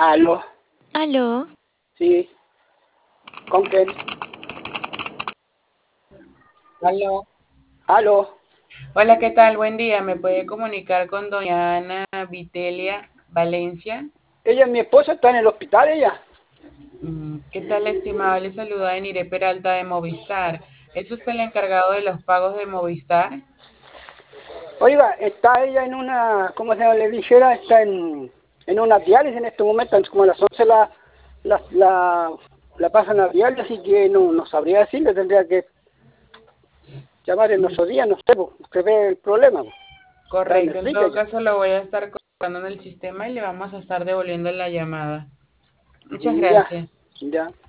Aló, Aló, sí, ¿con quién? Aló. Aló, Hola, ¿qué tal? Buen día. ¿Me puede comunicar con doña Ana Vitelia Valencia? ella es mi esposa, está en el hospital ella. ¿Qué tal, estimado? Le saluda Enire Peralta de Movistar. ¿Es usted el encargado de los pagos de Movistar? Oiga, está ella en una, ¿cómo se llama? Le dijera, está en una diálisis en este momento, como a las 11 la, la, la pasan a diálisis, así que no sabría decirle, tendría que llamar en otro día, no sé, pues, usted ve el problema, pues. Está en Correcto. En Enrique todo ella. caso, lo voy a estar colocando en el sistema y le vamos a estar devolviendo la llamada. Muchas Ya, gracias. ya.